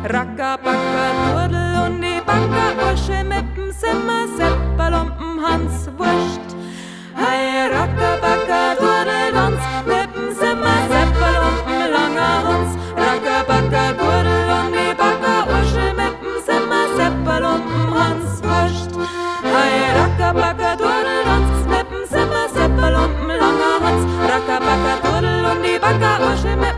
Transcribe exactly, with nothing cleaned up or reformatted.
Racker, Backer, Durdel und die Backerursche mit'm Simmer, Seppel und dem Hans Wurst. Hei, Racker, Backer, Durdel, Danz, mit'm Simmer, Seppel und dem langer Hans. Racker, Backer, Durdel und die Backerursche mit'm Simmer, Seppel und dem Hans Wurst. Hei, Racker, Backer, Durdel, Danz, mit'm Simmer, Seppel und dem langer Hans. Racker, Backer, Durdel und die Backerursche mit'm